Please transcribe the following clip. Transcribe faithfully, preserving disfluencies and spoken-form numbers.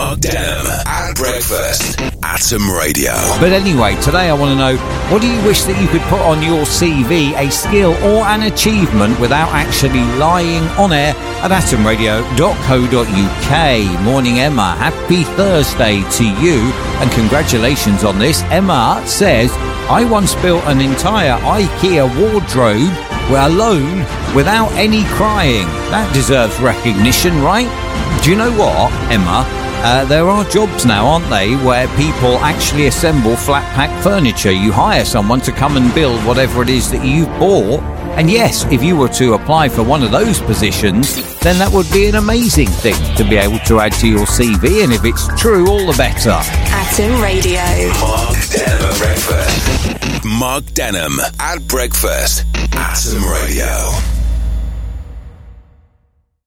Mark Denham at breakfast. Atom Radio. But anyway, today I want to know, what do you wish that you could put on your C V, a skill or an achievement, without actually lying on air at atom radio dot co dot uk. Morning, Emma. Happy Thursday to you, and congratulations on this. Emma says, I once built an entire IKEA wardrobe alone without any crying. That deserves recognition, right? Do you know what, Emma? Uh, there are jobs now, aren't they, where people actually assemble flat pack furniture. You hire someone to come and build whatever it is that you've bought. And yes, if you were to apply for one of those positions, then that would be an amazing thing to be able to add to your C V. And if it's true, all the better. Atom Radio. Mark Denham at breakfast. Mark Denham at breakfast. Atom Radio.